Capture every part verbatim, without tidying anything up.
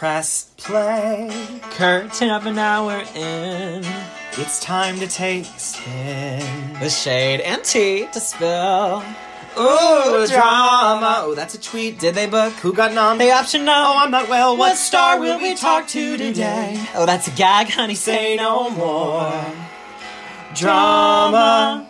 press play. Curtain up an hour in. It's time to take a spin. With shade and tea to spill. Ooh, drama. Oh, that's a tweet. Did they book? Who got nom? They option no. Oh, I'm not well. What star will we talk to today? Oh, that's a gag, honey. Say no more. Drama.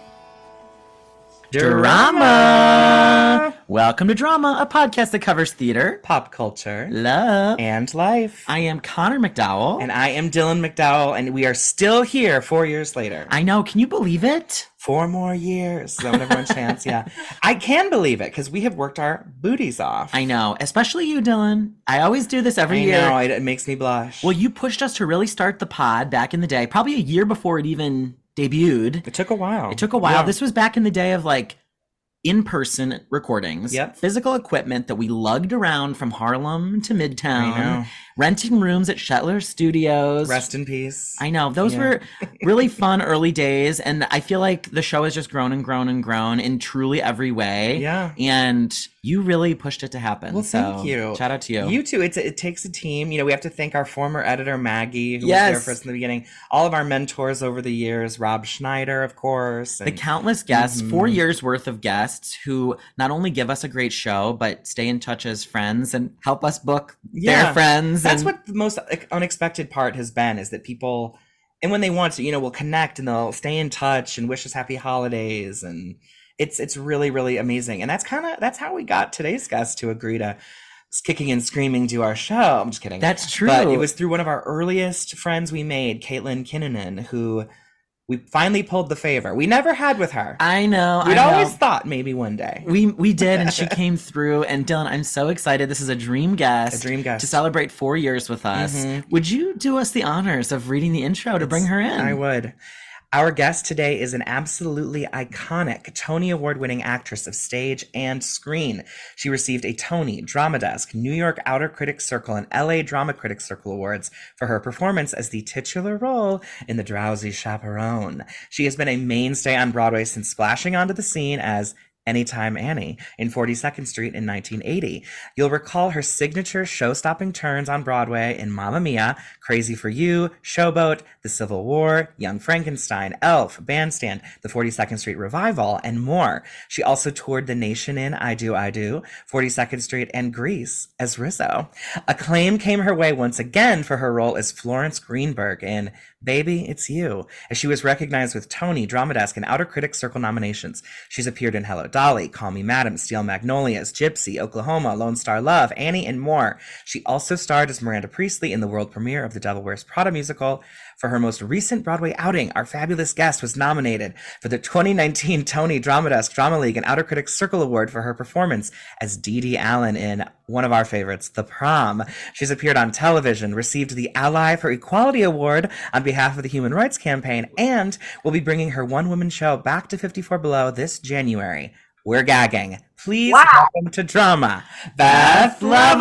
Drama. Welcome to Drama, a podcast that covers theater, Pop culture. love, And life. I am Connor McDowell. And I am Dylan McDowell, and we are still here four years later. I know. Can you believe it? Four more years. So everyone's chance, yeah. I can believe it, because we have worked our booties off. I know. Especially you, Dylan. I always do this every I year. know, it makes me blush. Well, you pushed us to really start the pod back in the day, probably a year before it even debuted. It took a while. It took a while. Yeah. This was back in the day of like in-person recordings. Yep. Physical equipment that we lugged around from Harlem to Midtown. I know. Renting rooms at Shetler Studios. Rest in peace. I know. Those Yeah. were really fun early days. And I feel like the show has just grown and grown and grown in truly every way. Yeah. And you really pushed it to happen. Well, so thank you. Shout out to you. You too. It's it takes a team. You know, we have to thank our former editor Maggie, who Yes. was there for us in the beginning. All of our mentors over the years, Rob Schneider, of course. The And countless guests, Mhm. four years worth of guests who not only give us a great show, but stay in touch as friends and help us book Yeah. their friends. That's and what the most unexpected part has been, is that people, and when they want to, you know, will connect and they'll stay in touch and wish us happy holidays. And it's it's really, really amazing. And that's kind of, that's how we got today's guest to agree to kicking and screaming do our show. I'm just kidding. That's true. But it was through one of our earliest friends we made, Caitlin Kinnunen, who we finally pulled the favor. We never had with her. I know. We'd I know. always thought maybe one day. We we did, and she came through. And Dylan, I'm so excited. This is a dream guest. A dream guest. To celebrate four years with us. Mhm. Would you do us the honors of reading the intro to bring her in? I would. Our guest today is an absolutely iconic Tony Award-winning actress of stage and screen. She received a Tony, Drama Desk, New York Outer Critics Circle, and L A Drama Critics Circle Awards for her performance as the titular role in The Drowsy Chaperone. She has been a mainstay on Broadway since splashing onto the scene as Anytime Annie in forty-second Street in nineteen eighty. You'll recall her signature show-stopping turns on Broadway in Mamma Mia, Crazy for You, Showboat, The Civil War, Young Frankenstein, Elf, Bandstand, the forty-second Street Revival, and more. She also toured the nation in I Do, I Do, forty-second Street, and Grease as Rizzo. Acclaim came her way once again for her role as Florence Greenberg in Baby, It's You, as she was recognized with Tony, Drama Desk, and Outer Critics Circle nominations. She's appeared in Hello, Dolly, Call Me Madam, Steel Magnolias, Gypsy, Oklahoma, Lone Star Love, Annie, and more. She also starred as Miranda Priestley in the world premiere of The Devil Wears Prada musical. For her most recent Broadway outing, our fabulous guest was nominated for the twenty nineteen Tony Drama Desk, Drama League, and Outer Critics Circle Award for her performance as Dee Dee Allen in one of our favorites, The Prom. She's appeared on television, received the Ally for Equality Award on behalf of the Human Rights Campaign, and will be bringing her one-woman show back to fifty-four Below this January. We're gagging. Please Wow. welcome to Drama, Beth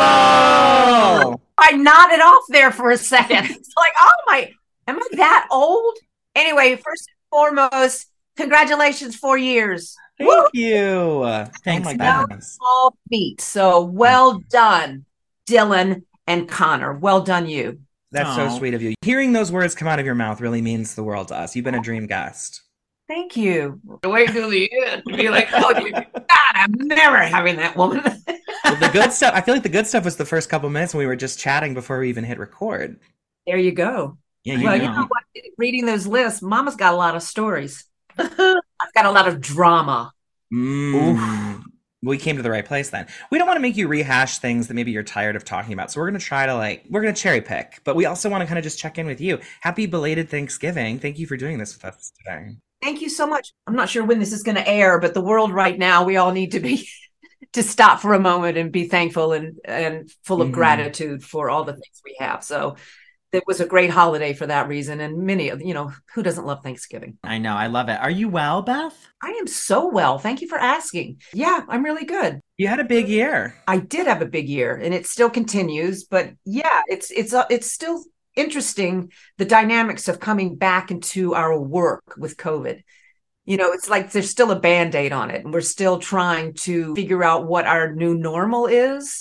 Level. I nodded off there for a second. It's like, oh my, am I that old? Anyway, first and foremost, congratulations, four years. Thank Woo! you. Thanks, oh my Beth. goodness. All feet. So well done, Dylan and Connor. Well done, you. That's Aw. so sweet of you. Hearing those words come out of your mouth really means the world to us. You've been a dream guest. Thank you. Wait till the end to be like, oh, you, God, I'm never having that woman. Well, the good stuff, I feel like the good stuff was the first couple minutes when we were just chatting before we even hit record. There you go. Yeah, you Well, know. you know what? Reading those lists, Mama's got a lot of stories. I've got a lot of drama. Mm. We came to the right place then. We don't want to make you rehash things that maybe you're tired of talking about. So we're going to try to like, we're going to cherry pick, but we also want to kind of just check in with you. Happy belated Thanksgiving. Thank you for doing this with us today. Thank you so much. I'm not sure when this is going to air, but the world right now, we all need to be to stop for a moment and be thankful and and full of Mhm. gratitude for all the things we have. So it was a great holiday for that reason. And many of, you know, who doesn't love Thanksgiving? I know. I love it. Are you well, Beth? I am so well. Thank you for asking. Yeah, I'm really good. You had a big year. I did have a big year and it still continues, but yeah, it's it's uh, it's still interesting, the dynamics of coming back into our work with COVID. You know, it's like there's still a Band-Aid on it and we're still trying to figure out what our new normal is.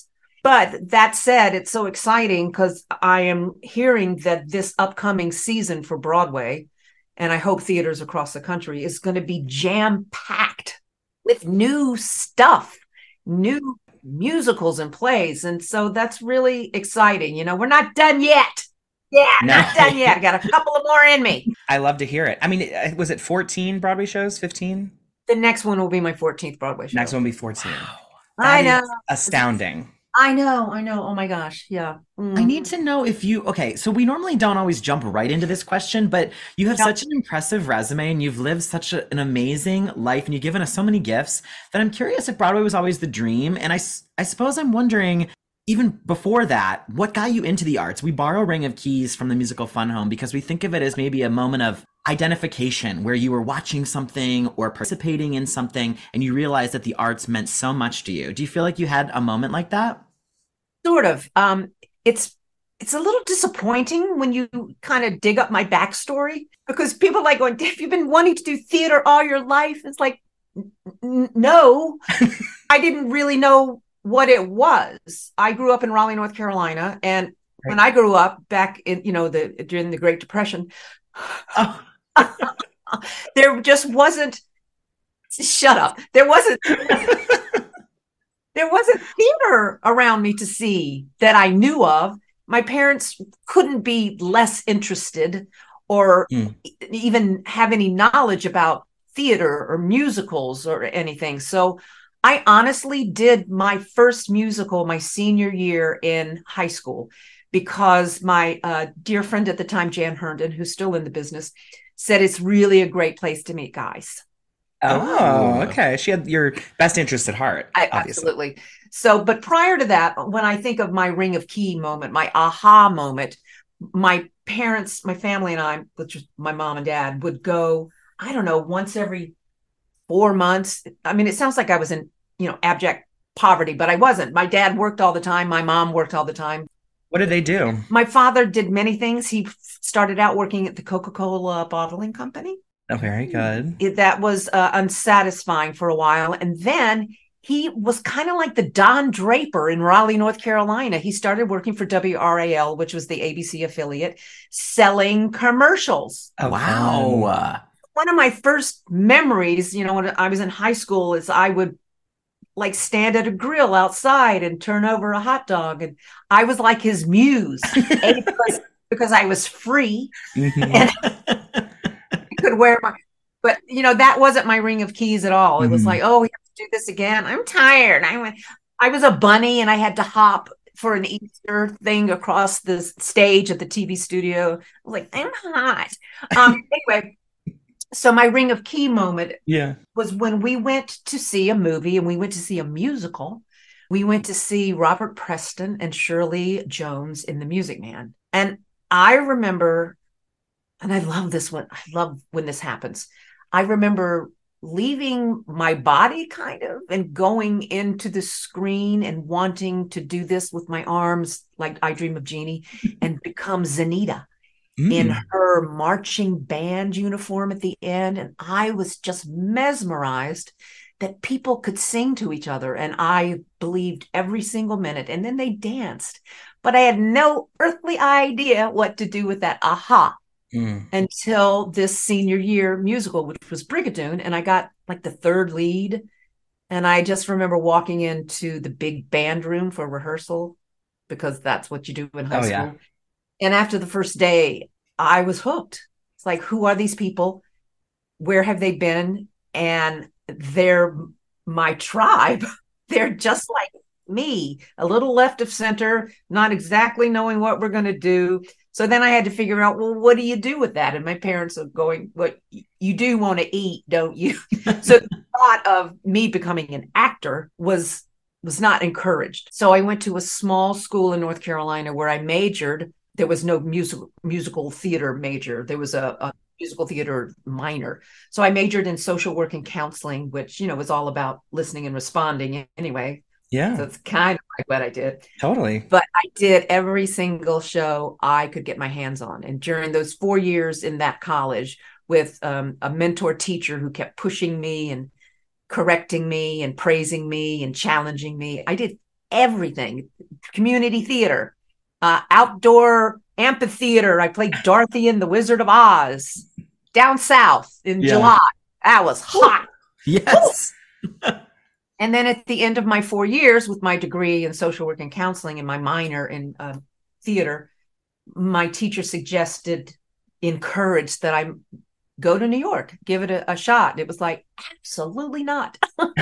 But that said, it's so exciting because I am hearing that this upcoming season for Broadway, and I hope theaters across the country, is going to be jam-packed with new stuff, new musicals and plays. And so that's really exciting. You know, we're not done yet. Yeah, No. not done yet. I got a couple of more in me. I love to hear it. I mean, uh, was it fourteen Broadway shows? fifteen? The next one will be my fourteenth Broadway show. Next one will be fourteen. I That know. is astounding. I know. I know. Oh my gosh. Yeah. Mm. I need to know if you, okay, so we normally don't always jump right into this question, but you have Yep. such an impressive resume and you've lived such a, an amazing life and you've given us so many gifts that I'm curious if Broadway was always the dream. And I, s- I suppose I'm wondering, even before that, what got you into the arts? We borrow Ring of Keys from the musical Fun Home because we think of it as maybe a moment of identification where you were watching something or participating in something and you realized that the arts meant so much to you. Do you feel like you had a moment like that? Sort of. Um, it's it's a little disappointing when you kind of dig up my backstory because people are like going, "Have you been wanting to do theater all your life?" It's like, n- no, I didn't really know what it was. I grew up in Raleigh, North Carolina, and when I grew up back in, you know, the during the Great Depression, Oh. there just wasn't. Shut up. There wasn't. There wasn't theater around me to see that I knew of. My parents couldn't be less interested or Mm. e- even have any knowledge about theater or musicals or anything. So I honestly did my first musical my senior year in high school because my uh, dear friend at the time, Jan Herndon, who's still in the business, said it's really a great place to meet guys. Oh, okay. She had your best interest at heart, I, obviously. absolutely. So, but prior to that, when I think of my Ring of Key moment, my aha moment, my parents, my family and I, which was my mom and dad, would go, I don't know, once every four months. I mean, it sounds like I was in, you know, abject poverty, but I wasn't. My dad worked all the time. My mom worked all the time. What did they do? My father did many things. He started out working at the Coca-Cola bottling company. Oh, very good. It, that was uh, unsatisfying for a while. And then he was kind of like the Don Draper in Raleigh, North Carolina. He started working for W R A L, which was the A B C affiliate, selling commercials. Oh, Wow. fun. One of my first memories, you know, when I was in high school, is I would like stand at a grill outside and turn over a hot dog. And I was like his muse, A, because, because I was free Mhm. and I could wear my, but you know, that wasn't my Ring of Keys at all. It was Mhm. like, oh, we have to do this again. I'm tired. I went, I was a bunny and I had to hop for an Easter thing across the stage at the T V studio. I was like, I'm hot. Um, anyway, so my Ring of Key moment Yeah. was when we went to see a movie and we went to see a musical. We went to see Robert Preston and Shirley Jones in The Music Man. And I remember, and I love this one, I love when this happens. I remember leaving my body kind of and going into the screen and wanting to do this with my arms like I Dream of Jeannie and become Zenita in Mm. her marching band uniform at the end. And I was just mesmerized that people could sing to each other. And I believed every single minute. And then they danced. But I had no earthly idea what to do with that aha Mm. until this senior year musical, which was Brigadoon. And I got like the third lead. And I just remember walking into the big band room for rehearsal because that's what you do in high Oh, school. yeah. And after the first day, I was hooked. It's like, who are these people? Where have they been? And they're my tribe. They're just like me, a little left of center, not exactly knowing what we're going to do. So then I had to figure out, well, what do you do with that? And my parents are going, what you do want to eat, don't you? So the thought of me becoming an actor was was not encouraged. So I went to a small school in North Carolina where I majored. There was no musical musical theater major. There was a, a musical theater minor. So I majored in social work and counseling, which, you know, was all about listening and responding anyway. Yeah, So it's kind of like what I did. totally. But I did every single show I could get my hands on. And during those four years in that college with um, a mentor teacher who kept pushing me and correcting me and praising me and challenging me, I did everything. Community theater, uh, outdoor amphitheater. I played Dorothy in The Wizard of Oz. Down south in Yeah. July. That was hot. Yes. And then at the end of my four years with my degree in social work and counseling and my minor in uh, theater, my teacher suggested, encouraged that I go to New York, give it a, a shot. It was like, absolutely not.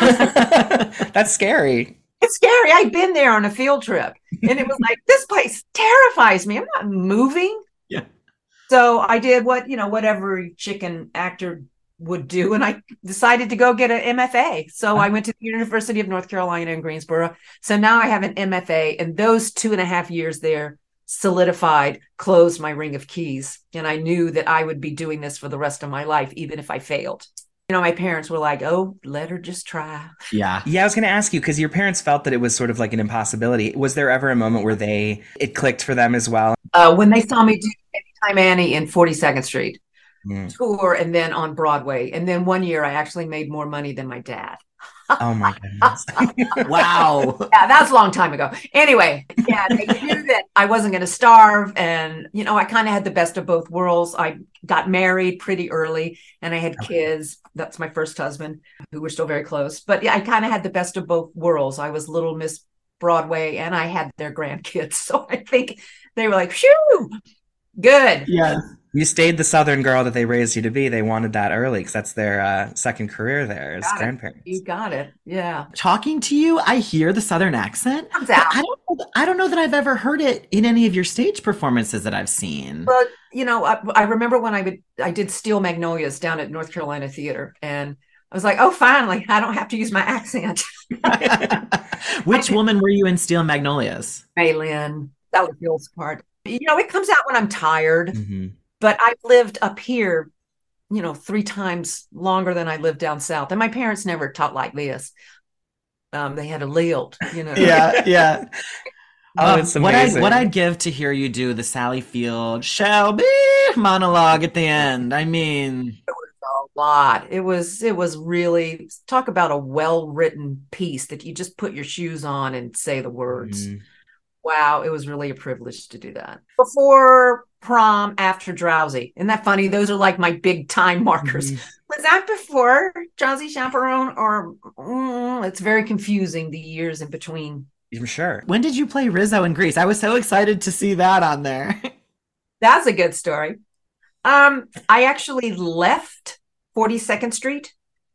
That's scary. It's scary. I'd been there on a field trip and it was like, this place terrifies me. I'm not moving. Yeah. So I did what, you know, whatever chicken actor would do. And I decided to go get an M F A. So I went to the University of North Carolina in Greensboro. So now I have an M F A, and those two and a half years there solidified, closed my ring of keys. And I knew that I would be doing this for the rest of my life, even if I failed. You know, my parents were like, oh, let her just try. Yeah. Yeah, I was going to ask you, because your parents felt that it was sort of like an impossibility. Was there ever a moment where they, it clicked for them as well? Uh, when they saw me do Anytime Annie in forty-second Street Mm. tour, and then on Broadway. And then one year I actually made more money than my dad. Oh my goodness. Wow. Yeah, that was a long time ago. Anyway, yeah, they knew that I wasn't going to starve. And, you know, I kind of had the best of both worlds. I got married pretty early and I had kids. That's my first husband, who we're still very close. But yeah, I kind of had the best of both worlds. I was Little Miss Broadway and I had their grandkids. So I think they were like, phew, good. Yeah. You stayed the Southern girl that they raised you to be. They wanted that early because that's their uh, second career there as Got it. grandparents. You got it. Yeah. Talking to you, I hear the Southern accent. Comes but out. I don't know, I don't know that I've ever heard it in any of your stage performances that I've seen. Well, you know, I, I remember when I would, I did Steel Magnolias down at North Carolina Theater, and I was like, oh, finally, I don't have to use my accent. Which woman were you in Steel Magnolias? Maylin, that was Bill's part. You know, it comes out when I'm tired, Mm-hmm. but I've lived up here, you know, three times longer than I lived down south. And my parents never taught like this. Um, they had a lilt, you know. Yeah, yeah. Oh, Um, it's what I amazing. what I'd give to hear you do the Sally Field Shelby monologue at the end. I mean, A lot. It was, it was really, talk about a well-written piece that you just put your shoes on and say the words. Mhm. Wow, it was really a privilege to do that. Before prom, after Drowsy. Isn't that funny? Those are like my big time markers. Mhm. Was that before Drowsy Chaperone? Or mm, it's very confusing, the years in between. I'm sure. when did you play Rizzo in Grease? I was so excited to see that on there. That's a good story. Um, I actually left forty-second Street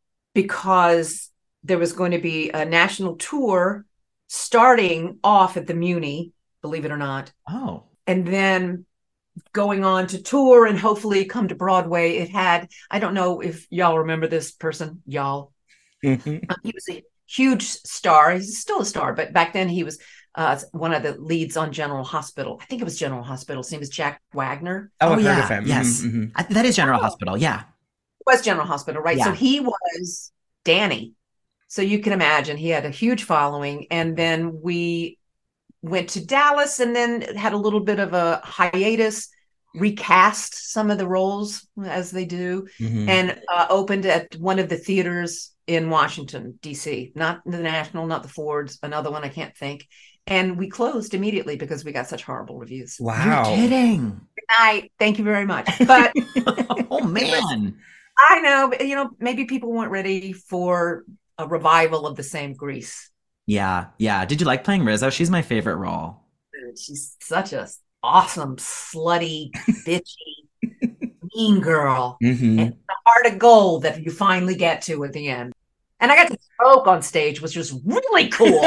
because there was going to be a national tour starting off at the Muni, believe it or not, Oh, and then going on to tour and hopefully come to Broadway. It had, I don't know if y'all remember this person, y'all. Mhm. Uh, he was a huge star. He's still a star, but back then he was uh, one of the leads on General Hospital. I think it was General Hospital. His name was Jack Wagner. Oh, I've heard yeah, of him. yes. Mhm, mhm. I, that is General Oh. Hospital. Yeah. It was General Hospital, right? So Yeah. he was Danny. So you can imagine he had a huge following. And then we went to Dallas and then had a little bit of a hiatus, recast some of the roles as they do, Mhm. and uh, opened at one of the theaters in Washington, D C, not the National, not the Fords, another one I can't think. And we closed immediately because we got such horrible reviews. Wow. You're kidding. I thank you very much. But Oh man. I know, but, you know, maybe people weren't ready for a revival of the same Grease. Yeah, yeah. Did you like playing Rizzo? She's my favorite role. She's such a awesome, slutty, bitchy, mean girl. Mhm. And the heart of gold that you finally get to at the end. And I got to smoke on stage, which was really cool.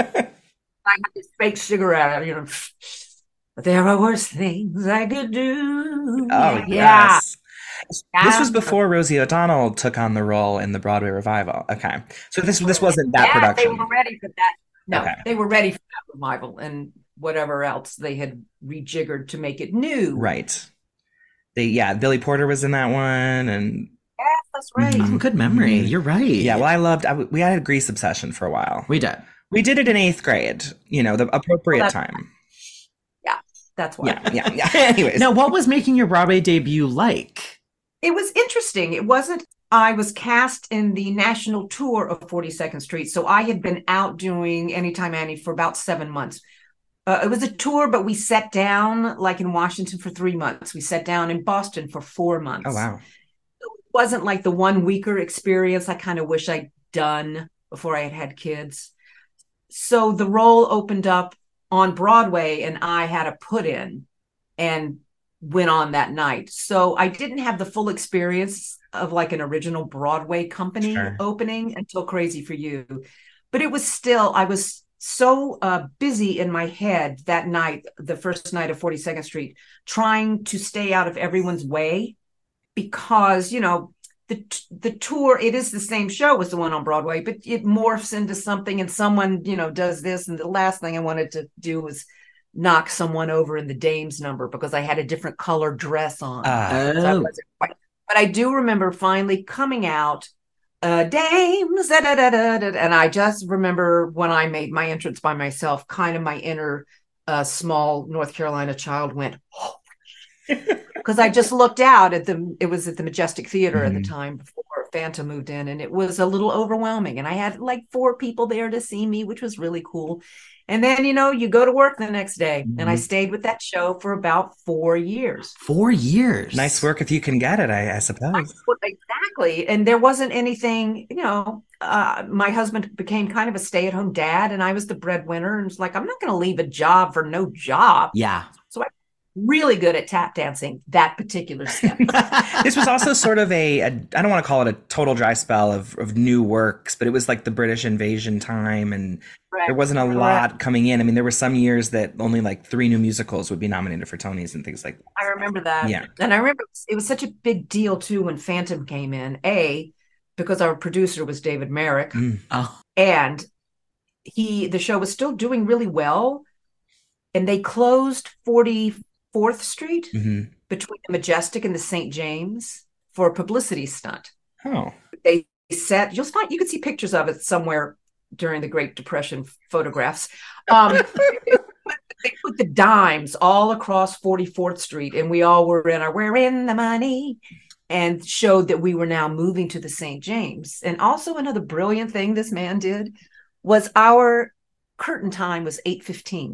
I had this fake cigarette, you know. But there are worse things I could do. Oh, yeah. yes. This was before Rosie O'Donnell took on the role in the Broadway revival. Okay. So this this wasn't that yeah, production. they were ready for that. No, Okay. they were ready for that revival and whatever else they had rejiggered to make it new. Right. They yeah, Billy Porter was in that one, and Yes, that's right. Mhm. Oh, good memory. Mhm. You're right. yeah, well, I loved. I, we had a Grease obsession for a while. we did. We did it in eighth grade. You know, the appropriate Well, time. That's why. Yeah, yeah, yeah. Anyways, Now, what was making your Broadway debut like? It was interesting. It wasn't I was cast in the national tour of forty-second Street. So I had been out doing Anytime Annie for about seven months. Uh, it was a tour, but we sat down like in Washington for three months. We sat down in Boston for four months. Oh, wow. It wasn't like the one weeker experience I kind of wish I'd done before I had had kids. So the role opened up on Broadway and I had a put in and went on that night. So I didn't have the full experience of like an original Broadway company Sure. opening until Crazy for You. But it was still, I was so uh, busy in my head that night, the first night of forty-second Street, trying to stay out of everyone's way because, you know, the the tour, it is the same show as the one on Broadway, but it morphs into something and someone, you know, does this. And the last thing I wanted to do was knock someone over in the Dames number because I had a different color dress on. Uh, So I Oh. wasn't quite. But I do remember finally coming out, uh, Dames, da, da, da, da, da, and I just remember when I made my entrance by myself, kind of my inner uh, small North Carolina child went, oh, because I just looked out at the, it was at the Majestic Theater at the Mhm. time before Phantom moved in, and it was a little overwhelming. And I had like four people there to see me, which was really cool. And then, you know, you go to work the next day, and I Mhm. stayed with that show for about four years. Four years. nice work if you can get it, I, I suppose. Well, exactly. And there wasn't anything, you know, uh, my husband became kind of a stay-at-home dad, and I was the breadwinner. And it's like, I'm not going to leave a job for no job. Yeah. So I'm really good at tap dancing that particular step. This was also sort of a, a I don't want to call it a total dry spell of, of new works, but it was like the British invasion time and there wasn't a Correct. lot coming in. I mean, there were some years that only like three new musicals would be nominated for Tonys and things like that. I remember that. Yeah. And I remember it was, it was such a big deal too when Phantom came in. A, because our producer was David Merrick, Mm. Oh. and he the show was still doing really well. And they closed forty-fourth Street hmm between the Majestic and the Saint James for a publicity stunt. Oh, They set, you'll find, you can see pictures of it somewhere during the Great Depression photographs. Um, they put the dimes all across forty-fourth Street, and we all were in our, we're in the money, and showed that we were now moving to the Saint James. And also another brilliant thing this man did was our curtain time was eight fifteen.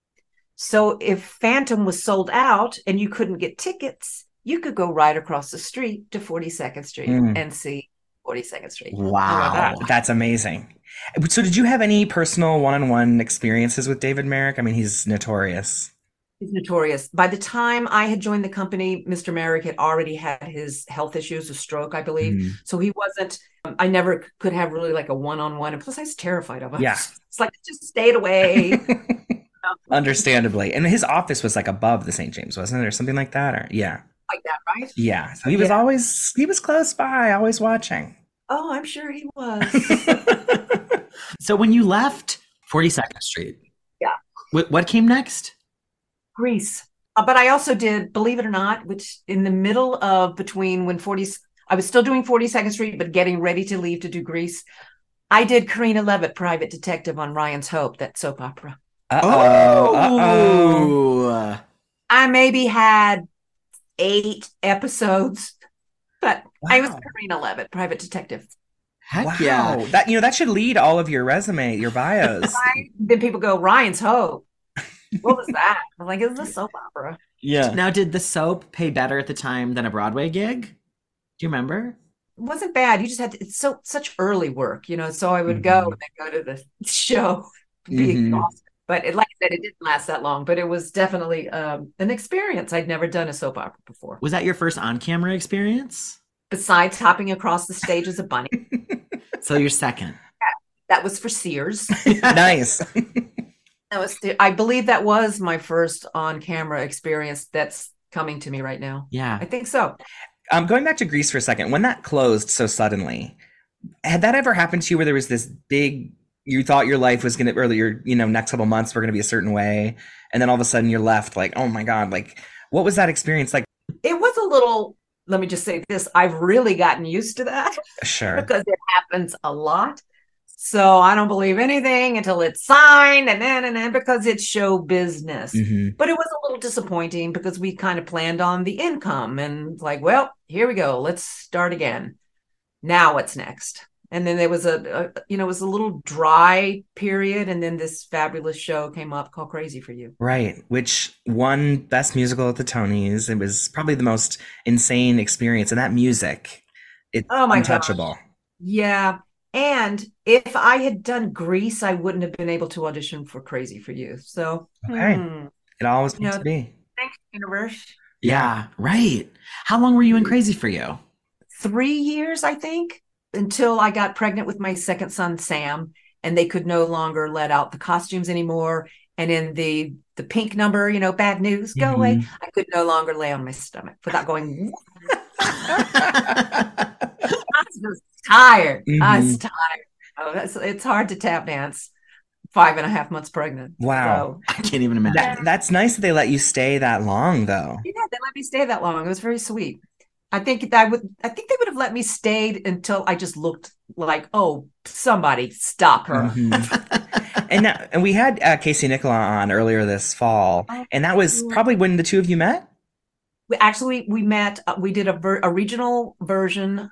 So if Phantom was sold out and you couldn't get tickets, you could go right across the street to forty-second Street Mm. and see forty-second Street. Wow. that? that's amazing. So did you have any personal one-on-one experiences with David Merrick? I mean, he's notorious. He's notorious. By the time I had joined the company, Mister Merrick had already had his health issues, a stroke, I believe. Mhm. So he wasn't, um, I never c- could have really like a one-on-one. And plus I was terrified of him. Yeah. It's like, just stayed away. Understandably. And his office was like above the Saint James, wasn't it? Or something like that? Or yeah. Like that, right? Yeah. So he was Yeah. always he was close by, always watching. Oh, I'm sure he was. So when you left forty-second Street, Yeah. what, what came next? Grease. Uh, but I also did, believe it or not, which in the middle of between when forty, I was still doing forty-second Street, but getting ready to leave to do Grease. I did Karina Levitt, Private Detective on Ryan's Hope, that soap opera. Uh-oh. Uh-oh. Oh. I maybe had eight episodes, but I was Wow. Karina Levitt, Private Detective. Heck Wow. yeah. That you know, that should lead all of your resume, your bios. I, then people go, Ryan's Hope. What was that? I'm like, it's a soap opera. Yeah. Now, did the soap pay better at the time than a Broadway gig? Do you remember? It wasn't bad. You just had to, it's so such early work, you know. So I would Mhm. go and then go to the show, be Mhm. exhausted. But it, like I said, it didn't last that long. But it was definitely um, an experience. I'd never done a soap opera before. Was that your first on-camera experience? Besides hopping across the stage as a bunny, So your second. that was for Sears. Nice. That was, the, I believe, that was my first on-camera experience. That's coming to me right now. Yeah. I think so. Um, going back to Greece for a second, when that closed so suddenly, had that ever happened to you where there was this big, you thought your life was going to, or your, you know, next couple months were going to be a certain way, and then all of a sudden you're left like, oh my God, like, what was that experience like? It was a little, let me just say this, I've really gotten used to that Sure. because it happens a lot. So I don't believe anything until it's signed and then and then because it's show business. hmm But it was a little disappointing because we kind of planned on the income and like, well, here we go. Let's start again. now what's next? And then there was a, a, you know, it was a little dry period. And then this fabulous show came up called Crazy for You. Right, which won Best Musical at the Tonys. It was probably the most insane experience. And that music, it's Oh my untouchable. gosh. Yeah. And if I had done Grease, I wouldn't have been able to audition for Crazy for You. So, Okay. hmm, It always you meant know, to be. thanks, universe. Yeah, right. How long were you in Crazy for You? Three years, I think, until I got pregnant with my second son, Sam, and they could no longer let out the costumes anymore. And in the the pink number, you know, bad news, go away. Mhm. I could no longer lay on my stomach without going. I was just tired. I was Mhm. tired. Oh, that's, it's hard to tap dance five and a half months pregnant. Wow. So I can't even imagine. That, that's nice that they let you stay that long, though. yeah, they let me stay that long. It was very sweet. I think that would I think they would have let me stay until I just looked like, oh, somebody stop her. Mhm. And now, and we had uh, Casey Nicola on earlier this fall, Oh, and that was cool. probably when the two of you met. We actually we met. Uh, we did a, ver- a regional version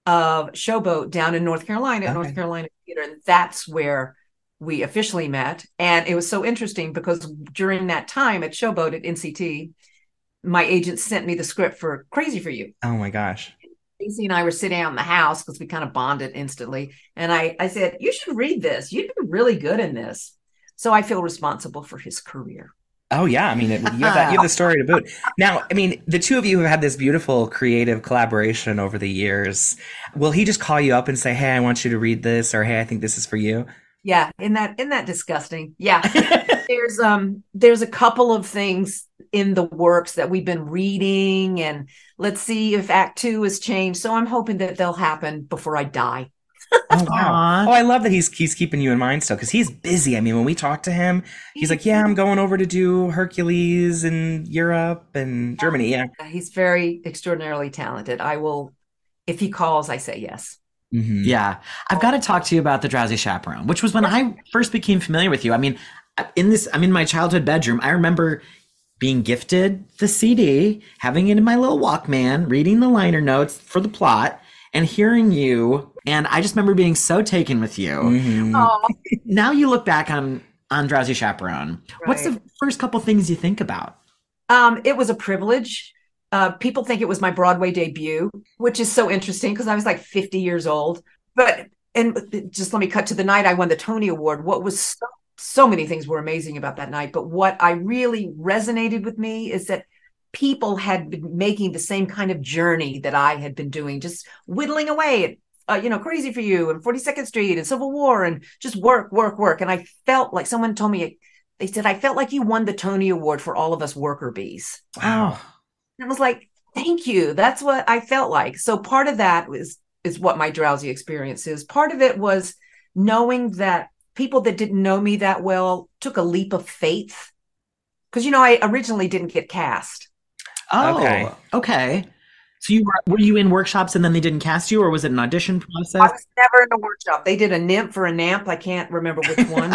of Showboat down in North Carolina at North Okay. Carolina Theater, and that's where we officially met. And it was so interesting because during that time at Showboat at N C T, my agent sent me the script for Crazy for You. Oh my gosh. Casey and I were sitting out in the house because we kind of bonded instantly. And I, I said, you should read this. You'd be really good in this. So I feel responsible for his career. Oh yeah, I mean, it, you have that, you have the story to boot. Now, I mean, the two of you have had this beautiful creative collaboration over the years. Will he just call you up and say, "Hey, I want you to read this," or "Hey, I think this is for you"? Yeah, isn't that isn't that disgusting? Yeah. There's um there's a couple of things in the works that we've been reading, and let's see if Act Two has changed. So I'm hoping that they'll happen before I die. Oh wow. Aw. Oh, I love that he's he's keeping you in mind still because he's busy. I mean, when we talk to him, he's like, "Yeah, I'm going over to do Hercules in Europe and Germany." Yeah. He's very extraordinarily talented. I will, if he calls, I say yes. Mhm. Yeah, I've got to talk to you about The Drowsy Chaperone, which was when I first became familiar with you. I mean, in this, I'm in my childhood bedroom. I remember being gifted the C D, having it in my little Walkman, reading the liner notes for the plot, and hearing you. And I just remember being so taken with you. Mhm. Oh, Now you look back on on Drowsy Chaperone. What's right. the first couple things you think about? Um, it was a privilege. Uh, people think it was my Broadway debut, which is so interesting because I was like fifty years old. But and just let me cut to the night I won the Tony Award. What was so, so many things were amazing about that night, but what I really resonated with me is that people had been making the same kind of journey that I had been doing, just whittling away at uh, you know, Crazy for You and forty-second Street and Civil War and just work, work, work. And I felt like someone told me, they said, I felt like you won the Tony Award for all of us worker bees. Wow. And I was like, thank you. That's what I felt like. So part of that was is what my drowsy experience is. Part of it was knowing that people that didn't know me that well took a leap of faith. Because, you know, I originally didn't get cast. Oh, Okay. okay. So you were were you in workshops and then they didn't cast you, or was it an audition I process? was never in a workshop. They did a nymph or a namp. I can't remember which one.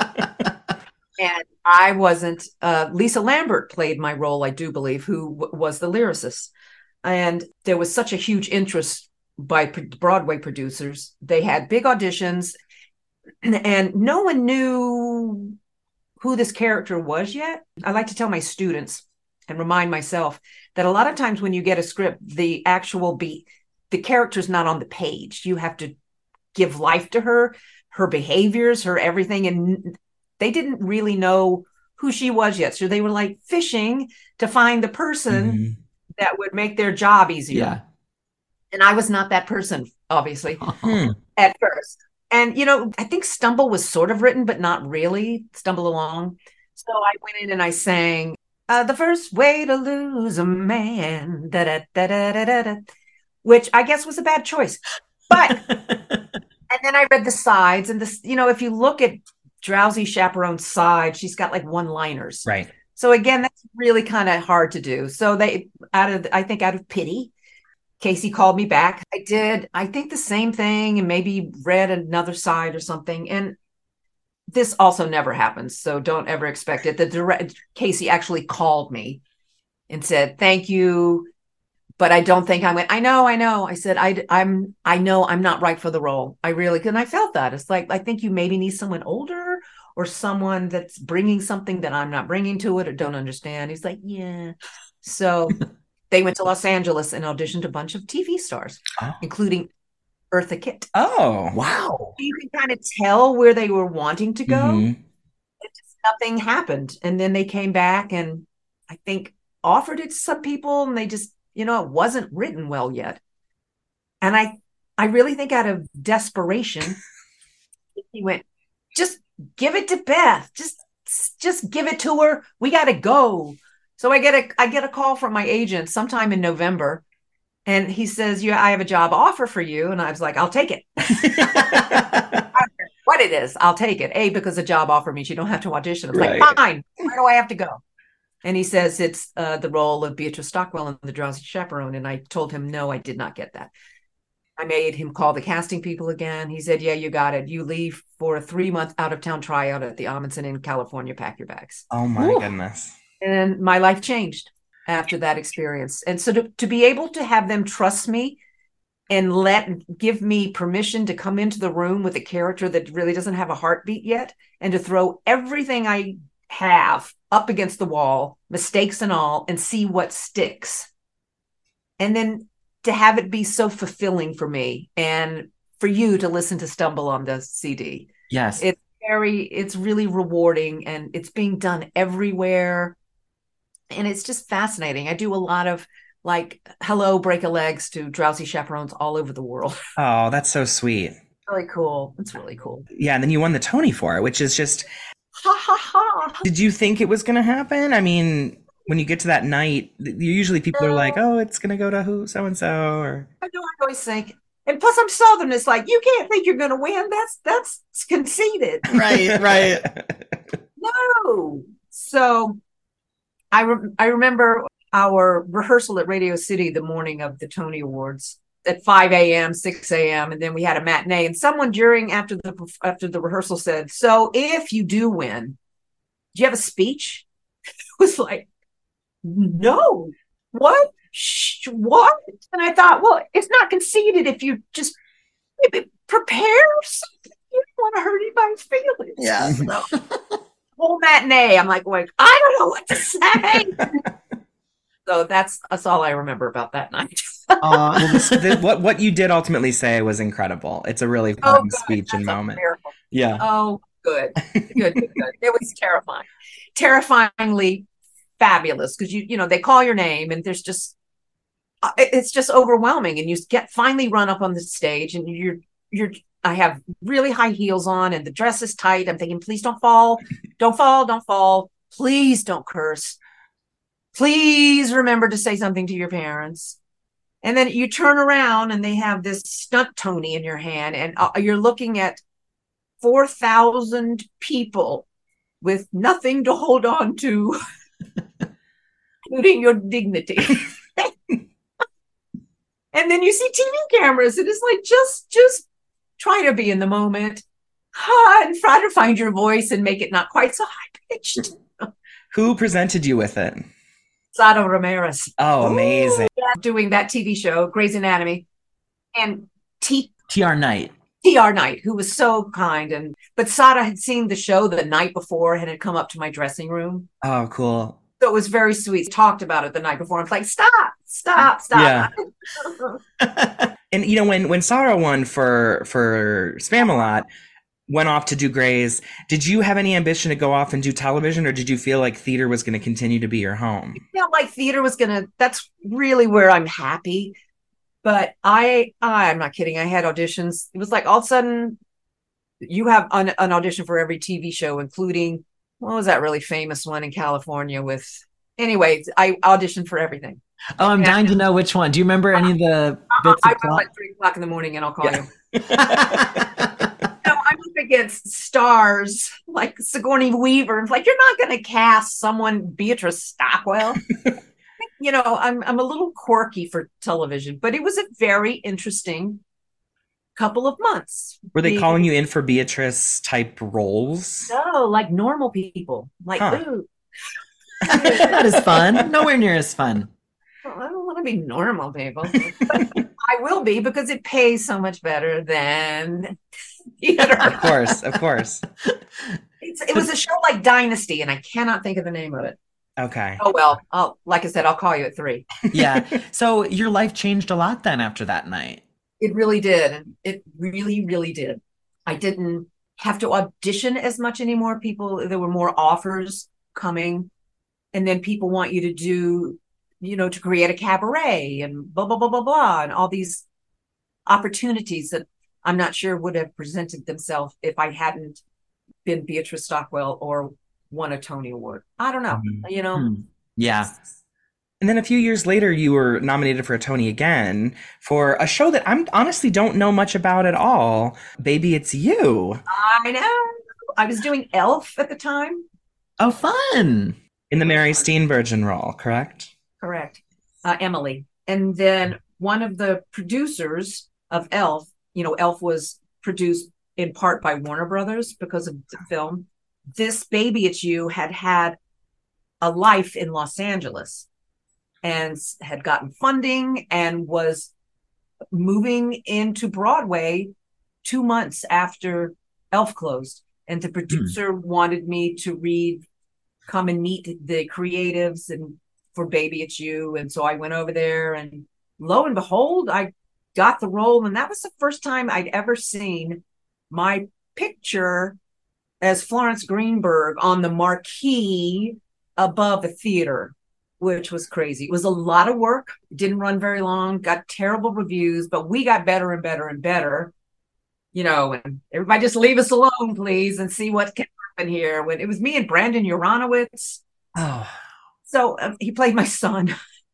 And I wasn't. Uh, Lisa Lambert played my role, I do believe, who w- was the lyricist. And there was such a huge interest by p- Broadway producers. They had big auditions, and no one knew who this character was yet. I like to tell my students and remind myself that a lot of times when you get a script, the actual beat, the character's not on the page. You have to give life to her, her behaviors, her everything. And they didn't really know who she was yet. So they were like fishing to find the person Mhm. that would make their job easier. Yeah. And I was not that person, obviously, Hmm. at first. And, you know, I think Stumble was sort of written, but not really. Stumble Along. So I went in and I sang uh, The First Way to Lose a Man, da, da, da, da, da, da, da, which I guess was a bad choice. But, and then I read the sides, and this, you know, if you look at Drowsy Chaperone's side, she's got like one liners. Right. So again, that's really kind of hard to do. So they, out of, I think out of pity, Casey called me back. I did, I think the same thing and maybe read another side or something. And this also never happens. So don't ever expect it. The direct Casey actually called me and said, thank you. but I don't think I went, I know, I know. I said, I, I'm, I know I'm not right for the role. I really, and I felt that. It's like, I think you maybe need someone older or someone that's bringing something that I'm not bringing to it or don't understand. He's like, yeah. So they went to Los Angeles and auditioned a bunch of T V stars, Oh. including Eartha Kitt. Oh. Wow. You can kind of tell where they were wanting to go. Mhm. It just, nothing happened. And then they came back and I think offered it to some people and they just, you know, it wasn't written well yet. And I, I really think out of desperation, he went, just give it to Beth. Just, just give it to her. We got to go. So I get a, I get a call from my agent sometime in November. And he says, yeah, I have a job offer for you. And I was like, I'll take it. What it is, I'll take it. A, because a job offer means you don't have to audition. I was Right. like, fine. Where do I have to go? And he says it's uh, the role of Beatrice Stockwell in The Drowsy Chaperone. And I told him, no, I did not get that. I made him call the casting people again. He said, yeah, you got it. You leave for a three-month out-of-town tryout at the Amundsen in California. Pack your bags. Oh my Ooh. goodness. And my life changed after that experience. And so to, to be able to have them trust me and let give me permission to come into the room with a character that really doesn't have a heartbeat yet and to throw everything I have up against the wall, mistakes and all, and see what sticks. And then to have it be so fulfilling for me and for you to listen to Stumble on the C D. Yes. It's very, it's really rewarding and it's being done everywhere. And it's just fascinating. I do a lot of like hello break a legs to drowsy chaperones all over the world. Oh, that's so sweet. Really cool. It's really cool. Yeah, and then you won the Tony for it, which is just, Ha ha ha. did you think it was going to happen? I mean, when you get to that night, usually people are like, oh, it's going to go to who, so-and-so, or... I know, I always think, and plus I'm Southern, it's like, you can't think you're going to win. That's, that's conceited. Right, right. No. So I, re- I remember our rehearsal at Radio City the morning of the Tony Awards at five a.m., six a.m. And then we had a matinee. And someone during, after the after the rehearsal said, so if you do win, do you have a speech? It was like, no. What? Shh, what? And I thought, well, it's not conceited if you just maybe prepare something. You don't want to hurt anybody's feelings. Yeah. So, whole matinee, I'm like, like, I don't know what to say. So that's that's all I remember about that night. Uh, Well, this, the, what what you did ultimately say was incredible. It's a really Oh, fun good. speech and That's a moment. miracle. Yeah. Oh, good, good, good, good. It was terrifying, terrifyingly fabulous because you you know they call your name and there's just uh, it- it's just overwhelming and you get finally run up on the stage and you're you're I have really high heels on and the dress is tight. I'm thinking, please don't fall, don't fall, don't fall. Please don't curse. Please remember to say something to your parents. And then you turn around and they have this stunt Tony in your hand and uh, you're looking at four thousand people with nothing to hold on to, including your dignity. And then you see T V cameras and it's like, just, just try to be in the moment ah, and try to find your voice and make it not quite so high pitched. Who presented you with it? Sado Ramirez. Oh, amazing. Doing that T V show, Grey's Anatomy, and T T R Knight. T R Knight, who was so kind. And but Sada had seen the show the night before and had come up to my dressing room. Oh, cool. So it was very sweet. Talked about it the night before. I was like, stop, stop, stop. Yeah. And you know, when when Sarah won for for Spamalot, went off to do Grey's, did you have any ambition to go off and do television, or did you feel like theater was going to continue to be your home? I felt like theater was gonna, that's really where I'm happy. But I, I'm not kidding. I had auditions. It was like all of a sudden you have an, an audition for every T V show, including, what was that really famous one in California with, anyway, I auditioned for everything. Oh, I'm Yeah. dying to know which one. Do you remember any of the bits I of wrote plot? at three o'clock in the morning and I'll call Yeah. you. No, I'm up against stars like Sigourney Weaver. It's like, you're not going to cast someone, Beatrice Stockwell. You know, I'm I'm a little quirky for television, but it was a very interesting couple of months. Were they The- calling you in for Beatrice type roles? No, like normal people. Like, Huh. ooh, That is fun. Nowhere near as fun. I don't want to to be normal people. I will be because it pays so much better than theater. Of course, of course. It's, it was a show like Dynasty, and I cannot think of the name of it. Okay. Oh, well, I'll, like I said, I'll call you at three. Yeah. So your life changed a lot then after that night. It really did. It really, really did. I didn't have to audition as much anymore. People, there were more offers coming. And then people want you to do, you know, to create a cabaret and blah, blah, blah, blah, blah. And all these opportunities that I'm not sure would have presented themselves if I hadn't been Beatrice Stockwell or won a Tony Award. I don't know, Mhm. you know. Hmm. Yeah. And then a few years later, you were nominated for a Tony again for a show that I'm honestly don't know much about at all. Baby, It's You. I know. I was doing Elf at the time. Oh, fun. In the Mary Steenburgen role, correct? Correct. Uh, Emily. And then one of the producers of Elf, you know, Elf was produced in part by Warner Brothers because of the film. This Baby It's You had had a life in Los Angeles and had gotten funding and was moving into Broadway two months after Elf closed. And the producer mm. wanted me to read, come and meet the creatives and for Baby It's You. And so I went over there and lo and behold, I got the role. And that was the first time I'd ever seen my picture as Florence Greenberg on the marquee above a theater, which was crazy. It was a lot of work. Didn't run very long, got terrible reviews, but we got better and better and better. You know, and everybody just leave us alone, please, and see what can happen here. When it was me and Brandon Uranowitz. Oh. So um, he played my son.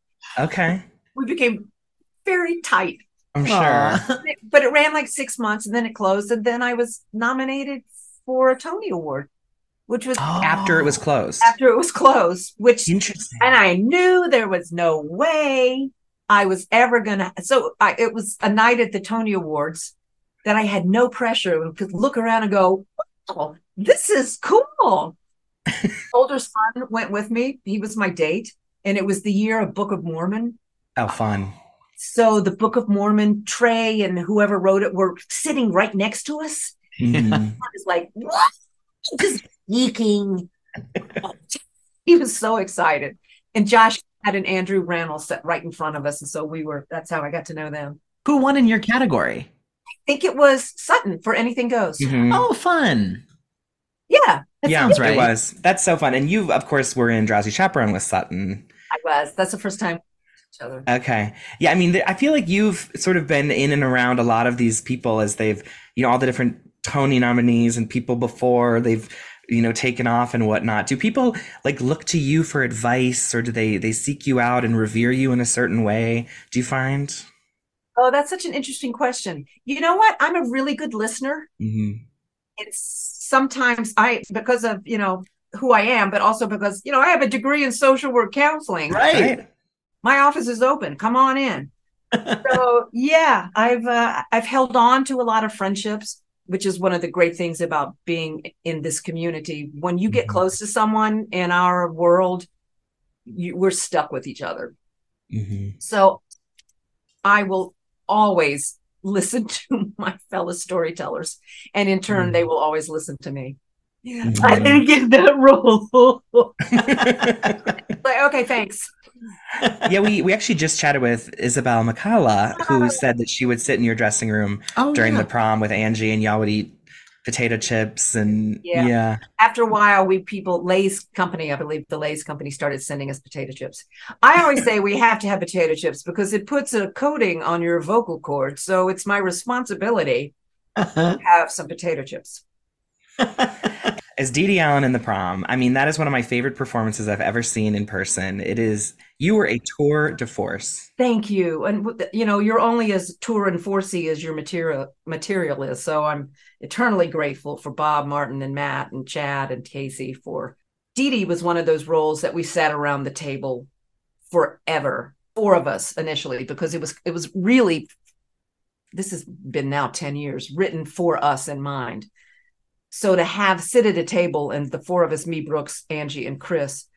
Okay. We became very tight. I'm sure. But it ran like six months and then it closed. And then I was nominated for a Tony Award, which was oh. after it was closed. After it was closed, which interesting. And I knew there was no way I was ever gonna. So I, it was a night at the Tony Awards that I had no pressure and could look around and go, "Oh, this is cool." Older son went with me. He was my date, and it was the year of Book of Mormon. Oh, fun. So the Book of Mormon, Trey and whoever wrote it were sitting right next to us. Mm-hmm. I was like, what? Just geeking. He was so excited. And Josh had an Andrew Rannell set right in front of us. And so we were, that's how I got to know them. Who won in your category? I think it was Sutton for Anything Goes. Mm-hmm. Oh, fun. Yeah. Yeah, that's right. It was. That's so fun. And you, of course, were in Drowsy Chaperone with Sutton. I was. That's the first time. Each other. Okay. Yeah, I mean, I feel like you've sort of been in and around a lot of these people as they've, you know, all the different Tony nominees and people before they've, you know, taken off and whatnot. Do people like look to you for advice, or do they they seek you out and revere you in a certain way? Do you find? Oh, that's such an interesting question. You know what? I'm a really good listener. Mm-hmm. It's sometimes I, because of, you know, who I am, but also because, you know, I have a degree in social work counseling. Right. right. My office is open. Come on in. So yeah, I've uh, I've held on to a lot of friendships, which is one of the great things about being in this community. When you get mm-hmm. close to someone in our world, you, we're stuck with each other. Mm-hmm. So I will always listen to my fellow storytellers, and in turn, mm-hmm. they will always listen to me. Mm-hmm. I didn't get that role. Like, okay, thanks. Yeah, we, we actually just chatted with Isabel McCalla, who said that she would sit in your dressing room oh, during yeah. the prom with Angie, and y'all would eat potato chips and yeah. yeah. After a while, we people Lay's company, I believe the Lay's company started sending us potato chips. I always say we have to have potato chips because it puts a coating on your vocal cords. So it's my responsibility uh-huh. to have some potato chips. As Dee Dee Allen in The Prom, I mean, that is one of my favorite performances I've ever seen in person. It is, you were a tour de force. Thank you. And, you know, you're only as tour and forcey as your material material is. So I'm eternally grateful for Bob, Martin, and Matt, and Chad, and Casey for. Dee Dee was one of those roles that we sat around the table forever, four of us initially, because it was, it was really, this has been now ten years, written for us in mind. So to have sit at a table and the four of us, me, Brooks, Angie, and Chris,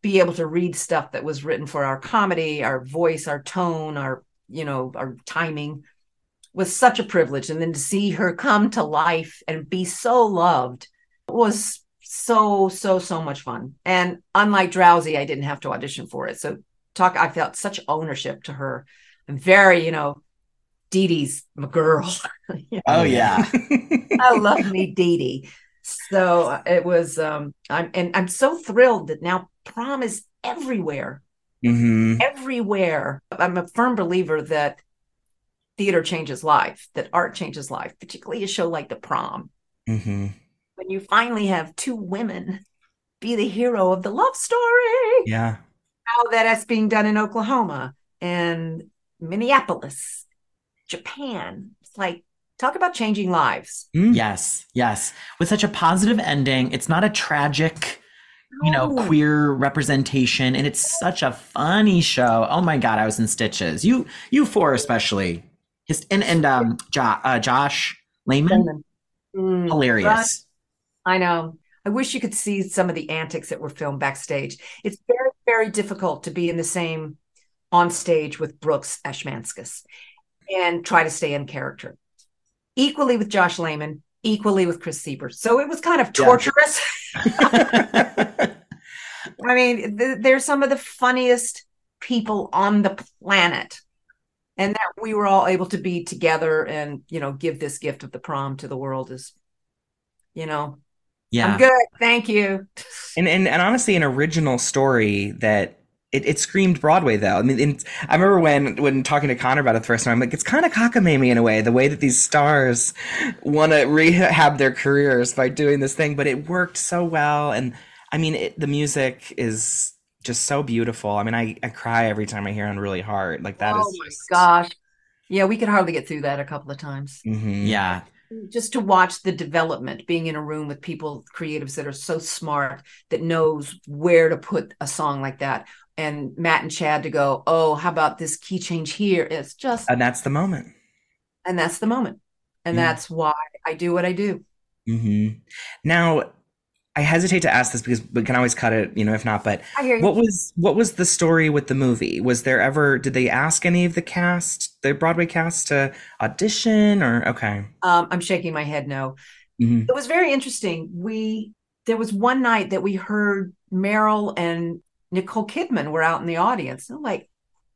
be able to read stuff that was written for our comedy, our voice, our tone, our, you know, our timing was such a privilege. And then to see her come to life and be so loved was so, so, so much fun. And unlike Drowsy, I didn't have to audition for it. So talk, I felt such ownership to her. I'm very, you know, Dee Dee's my girl. Oh yeah. I love me Dee Dee. So it was, um, I'm, and I'm so thrilled that now prom is everywhere, Mm-hmm. everywhere. I'm a firm believer that theater changes life, that art changes life, particularly a show like The Prom. Mm-hmm. When you finally have two women be the hero of the love story. Yeah. How that's being done in Oklahoma and Minneapolis, Japan. It's like, talk about changing lives. Mm. Yes, yes. With such a positive ending, it's not a tragic, you know, No. queer representation, and it's such a funny show. Oh my God, I was in stitches. You, you four especially. His, and and um, jo- uh, Josh Lehman, Mm, hilarious. I know. I wish you could see some of the antics that were filmed backstage. It's very, very difficult to be in the same on stage with Brooks Ashmanskas and try to stay in character. Equally with Josh Lehman, equally with Chris Sieber. So it was kind of torturous. I mean, th- they're some of the funniest people on the planet. And that we were all able to be together and, you know, give this gift of the prom to the world is, you know, Yeah. I'm good. Thank you. And, and and honestly, an original story that it, it screamed Broadway, though. I mean, in, I remember when when talking to Connor about it the first time, I'm like, it's kind of cockamamie in a way, the way that these stars want to rehab their careers by doing this thing. But it worked so well, and I mean, it, the music is just so beautiful. I mean, I, I cry every time I hear Unruly Heart. Like that Oh is my just, gosh. Yeah, we could hardly get through that a couple of times. Mhm. Yeah. Just to watch the development, being in a room with people, creatives that are so smart, that knows where to put a song like that. And Matt and Chad to go, oh, how about this key change here? It's just, And that's the moment. and that's the moment. And Yeah. that's why I do what I do. Hmm. Now, I hesitate to ask this because we can always cut it, you know, if not. But I hear you. what was what was the story with the movie? Was there ever, did they ask any of the cast, the Broadway cast, to audition or okay? Um, I'm shaking my head no. Mhm. It was very interesting. We there was one night that we heard Meryl and Nicole Kidman were out in the audience. And I'm like,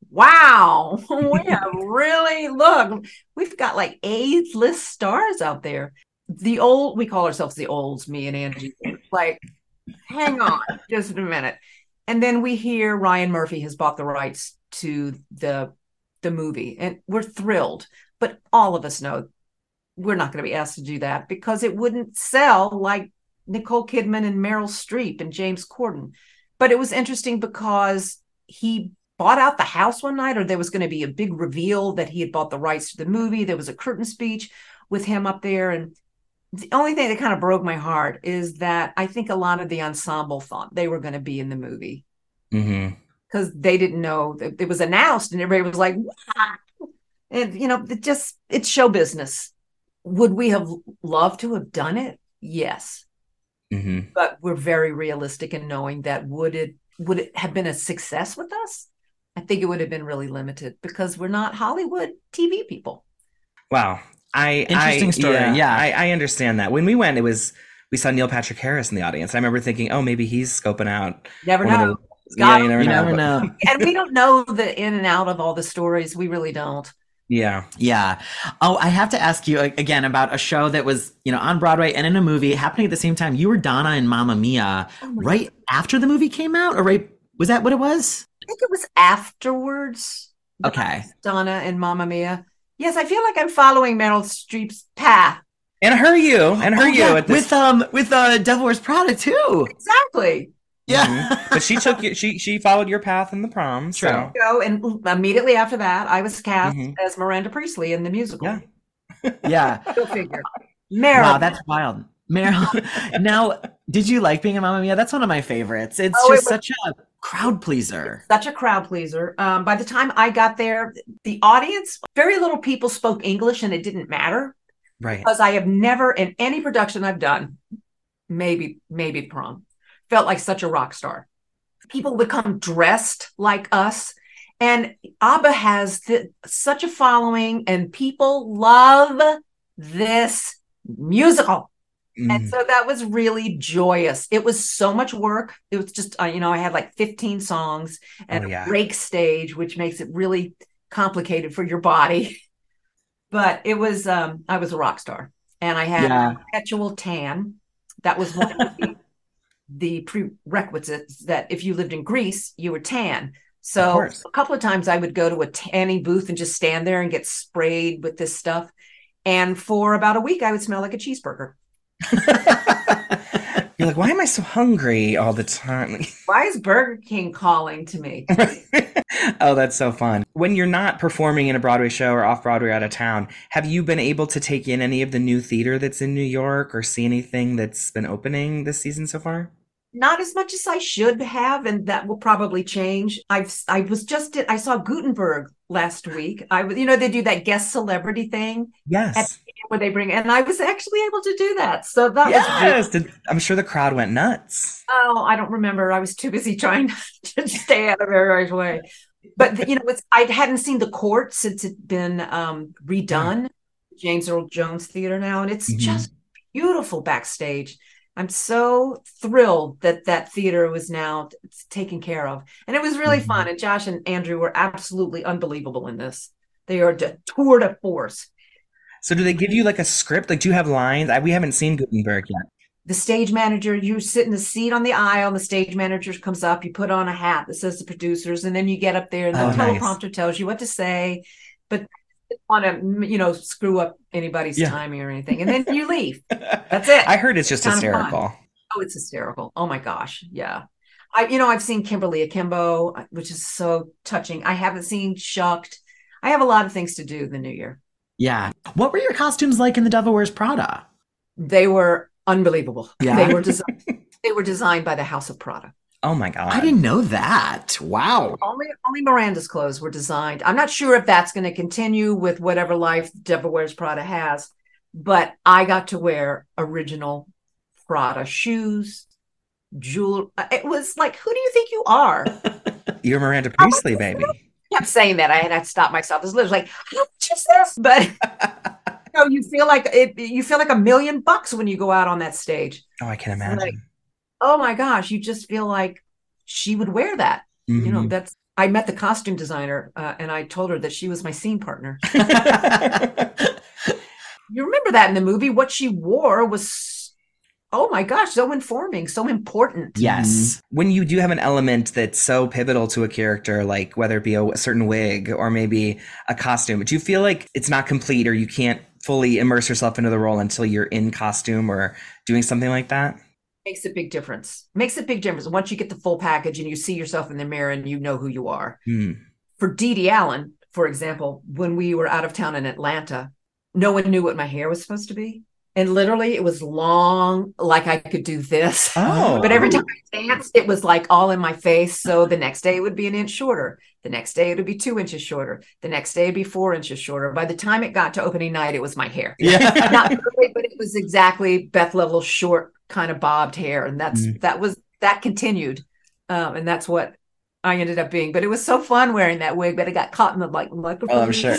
wow, we have really look. We've got like A-list stars out there. The old, we call ourselves the olds, me and Angie. Like, hang on just a minute. And then we hear Ryan Murphy has bought the rights to the the movie, and we're thrilled. But all of us know we're not going to be asked to do that because it wouldn't sell like Nicole Kidman and Meryl Streep and James Corden. But it was interesting because he bought out the house one night, or there was going to be a big reveal that he had bought the rights to the movie. There was a curtain speech with him up there. And the only thing that kind of broke my heart is that I think a lot of the ensemble thought they were going to be in the movie Mhm. because they didn't know that it was announced, and everybody was like, wow. And, you know, it just, it's show business. Would we have loved to have done it? Yes. Mhm. But we're very realistic in knowing that would it, would it have been a success with us? I think it would have been really limited because we're not Hollywood T V people. Wow. I Interesting I, story, Yeah, yeah. I, I understand that. When we went, it was we saw Neil Patrick Harris in the audience. I remember thinking, oh, maybe he's scoping out. Never one of know. the- Got yeah, you him. never You know. never but- know. And we don't know the in and out of all the stories. We really don't. Yeah. Yeah. Oh, I have to ask you uh, again about a show that was, you know, on Broadway and in a movie happening at the same time. You were Donna in Mamma Mia Oh my right after the movie came out, or right? Was that what it was? I think it was afterwards. that Okay. I was Donna and Mamma Mia. Yes, I feel like I'm following Meryl Streep's path. And her you. And her Oh, you yeah, at this. with um with uh Devil Wears Prada too. Exactly. Yeah. Mhm. But she took you, she she followed your path in the prom. So. True. Go and immediately after that, I was cast Mhm. as Miranda Priestley in the musical. Yeah. Yeah. Go figure. Meryl. Wow, that's wild. Meryl. Now, did you like being a Mamma Mia? That's one of my favorites. It's Oh, it just was- such a crowd pleaser. Such a crowd pleaser. Um, by the time I got there, the audience, very little people spoke English, and it didn't matter Right. because I have never, in any production I've done, maybe maybe prom, felt like such a rock star. People would come dressed like us. And ABBA has th- such a following, and people love this musical. And Mm. so that was really joyous. It was so much work. It was just, uh, you know, I had like fifteen songs and Oh, yeah. a break stage, which makes it really complicated for your body. But it was, um, I was a rock star, and I had Yeah. perpetual tan. That was one of the, the prerequisites, that if you lived in Greece, you were tan. Of So course. a couple of times I would go to a tanning booth and just stand there and get sprayed with this stuff. And for about a week, I would smell like a cheeseburger. You're like, why am I so hungry all the time? Why is Burger King calling to me? Oh, that's so fun. When you're not performing in a Broadway show or off Broadway out of town, have you been able to take in any of the new theater that's in New York or see anything that's been opening this season so far? Not as much as I should have, and that will probably change. I've I was just I saw Gutenberg last week. I was, you know, they do that guest celebrity thing at Yes. where they bring, and I was actually able to do that. So that was Yes. Did- I'm sure the crowd went nuts. oh, I don't remember. I was too busy trying to stay out of everybody's way. But you know, it's I hadn't seen the court since it'd been um, redone, James Earl Jones Theater now, and it's Mhm. just beautiful backstage. I'm so thrilled that that theater was now taken care of, and it was really Mhm. fun. And Josh and Andrew were absolutely unbelievable in this. They are a tour de force. So do they give you like a script? Like, do you have lines? I, we haven't seen Gutenberg yet. The stage manager, you sit in the seat on the aisle, and the stage manager comes up, you put on a hat that says the producers, and then you get up there and the Oh, nice. teleprompter tells you what to say, but want to, you know, screw up anybody's Yeah. timing or anything. And then you leave. That's it. I heard it's just Kind of fun. hysterical. Oh, it's hysterical. Oh my gosh. Yeah. I, you know, I've seen Kimberly Akimbo, which is so touching. I haven't seen Shucked. I have a lot of things to do the new year. Yeah. What were your costumes like in The Devil Wears Prada? They were unbelievable. Yeah. They were designed, they were designed by the House of Prada. Oh my God. I didn't know that. Wow. Only only Miranda's clothes were designed. I'm not sure if that's going to continue with whatever life Devil Wears Prada has, but I got to wear original Prada shoes, jewel. It was like, who do you think you are? You're Miranda Priestley, baby. I kept saying that. I had to stop myself. It was literally like, how much is this? But you know, you feel like it. You feel like a million bucks when you go out on that stage. Oh, I can imagine. Like, oh my gosh, you just feel like she would wear that. Mhm. You know, that's, I met the costume designer uh, and I told her that she was my scene partner. You remember that in the movie? What she wore was, oh my gosh, so informing, so important. Yes. When you do have an element that's so pivotal to a character, like whether it be a, a certain wig or maybe a costume, do you feel like it's not complete or you can't fully immerse yourself into the role until you're in costume or doing something like that? Makes a big difference. Makes a big difference. Once you get the full package and you see yourself in the mirror and you know who you are. Hmm. For Dee Dee Allen, for example, when we were out of town in Atlanta, no one knew what my hair was supposed to be. And literally it was long, like I could do this. Oh. But every time I danced, it was like all in my face. So the next day it would be an inch shorter. The next day it would be two inches shorter. The next day it'd be four inches shorter. By the time it got to opening night, it was my hair. Yeah. Not perfect, but it was exactly Beth Level's short kind of bobbed hair. And that's, Mm. that was, that continued. Um, and that's what I ended up being. But it was so fun wearing that wig, but it got caught in the like microphone. Oh, I'm sure.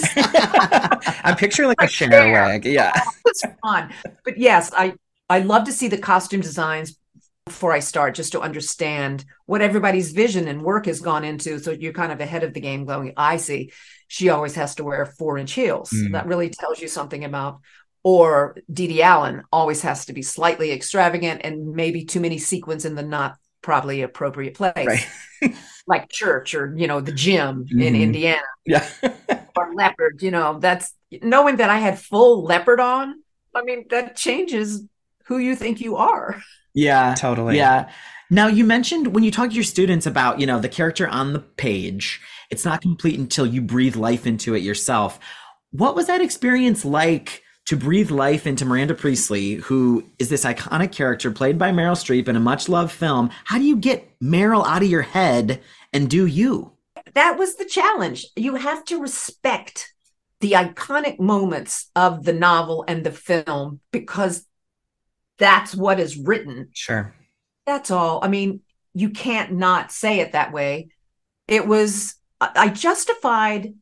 I'm picturing like a Like Cher Cher. wig. Yeah. It's fun. But yes, I, I love to see the costume designs before I start, just to understand what everybody's vision and work has gone into. So you're kind of ahead of the game going, I see. She always has to wear four inch heels. Mm. That really tells you something about, or Dee Dee Allen always has to be slightly extravagant and maybe too many sequins in the not probably appropriate place. Right. Like church or, you know, the gym in Mhm. Indiana Yeah. or leopard, you know, that's knowing that I had full leopard on. I mean, that changes who you think you are. Yeah. Totally. Yeah. Now, you mentioned when you talk to your students about, you know, the character on the page, it's not complete until you breathe life into it yourself. What was that experience like to breathe life into Miranda Priestley, who is this iconic character played by Meryl Streep in a much loved film? How do you get Meryl out of your head and do you? That was the challenge. You have to respect the iconic moments of the novel and the film because that's what is written. Sure. That's all. I mean, you can't not say it that way. It was, I justified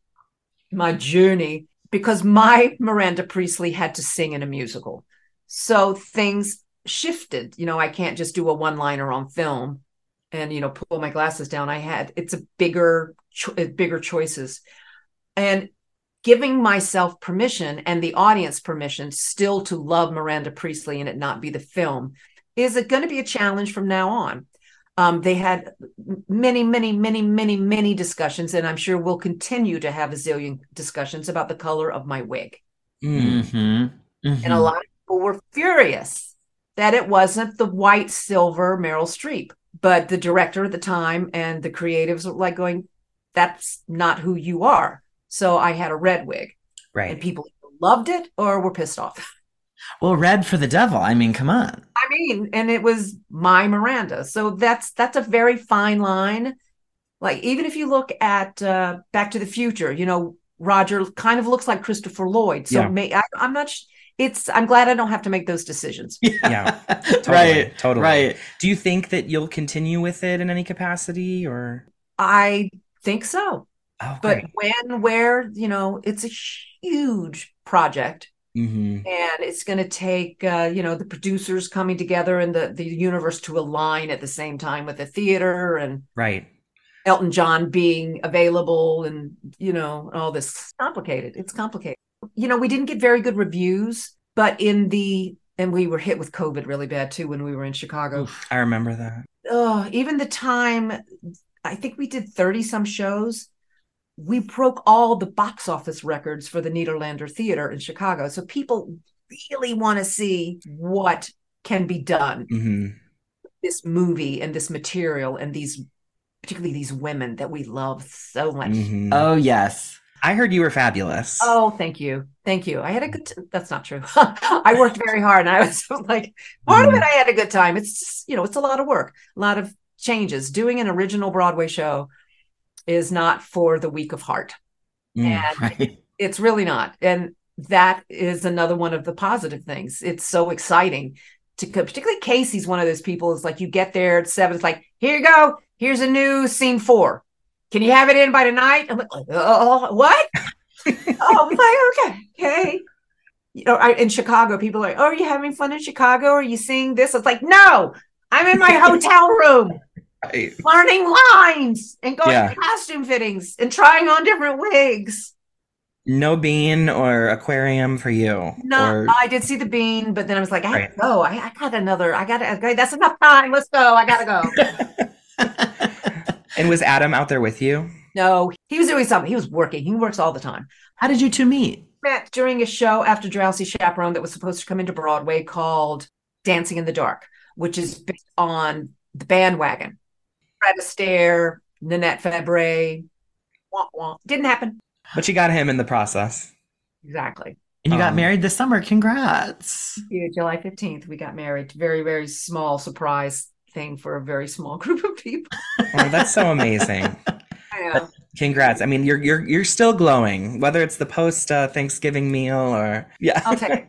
my journey because my Miranda Priestley had to sing in a musical. So things shifted. You know, I can't just do a one-liner on film and, you know, pull my glasses down. I had, it's a bigger, cho- bigger choices. And giving myself permission and the audience permission still to love Miranda Priestley and it not be the film is it going to be a challenge from now on. Um, they had many, many, many, many, many discussions, and I'm sure we'll continue to have a zillion discussions about the color of my wig. Mm. Mm-hmm. Mm-hmm. And a lot of people were furious that it wasn't the white silver Meryl Streep. But the director at the time and the creatives were like going, that's not who you are. So I had a red wig. Right. And people loved it or were pissed off. Well, red for the devil. I mean, come on. I mean, and it was my Miranda. So that's that's a very fine line. Like, even if you look at uh, Back to the Future, you know, Roger kind of looks like Christopher Lloyd. So Yeah. may, I, I'm not, sh- it's, I'm glad I don't have to make those decisions. Yeah. Totally, Right. totally. Right. Do you think that you'll continue with it in any capacity or? I think so. Oh, But great. when, where, you know, it's a huge project. Mm-hmm. And it's going to take, uh, you know, the producers coming together and the, the universe to align at the same time with the theater and Right. Elton John being available and, you know, all this. It's complicated. It's complicated. You know, we didn't get very good reviews, but in the, and we were hit with COVID really bad too when we were in Chicago. I remember that. Oh, even the time, I think we did thirty some shows. We broke all the box office records for the Niederlander Theater in Chicago. So people really want to see what can be done. Mm-hmm. This movie and this material and these, particularly these women that we love so much. Mm-hmm. Oh, yes. I heard you were fabulous. Oh, thank you. Thank you. I had a good, t- that's not true. I worked very hard and I was like, part of it, I had a good time. It's just, you know, it's a lot of work, a lot of changes. Doing an original Broadway show is not for the weak of heart. Mm. And Right. it's really not. And that is another one of the positive things. It's so exciting to, particularly Casey's one of those people. Is like, you get there at seven, it's like, here you go. Here's a new scene four. Can you have it in by tonight? I'm like, oh, what? Oh, I'm like, okay, okay. You know, I, in Chicago, people are like, oh, are you having fun in Chicago? Are you seeing this? It's like, no, I'm in my hotel room. Right. Learning lines and going Yeah. to costume fittings and trying on different wigs. No bean or aquarium for you. No, Or, I did see the bean, but then I was like, I have Right. to go. I, I got another. I got to. Okay, that's enough time. Let's go. I gotta go. and was Adam out there with you? No, he was doing something. He was working. He works all the time. How did you two meet? Met during a show after Drowsy Chaperone that was supposed to come into Broadway called Dancing in the Dark, which is based on The Bandwagon. Fred Astaire, Nanette Fabray. Wah, wah. Didn't happen. But you got him in the process. Exactly. And you got Um, married this summer. Congrats. Yeah, July fifteenth, we got married. Very, very small surprise thing for a very small group of people. Oh, that's so amazing. I know. Congrats. I mean, you're you're you're still glowing, whether it's the post uh, Thanksgiving meal or yeah. I'll take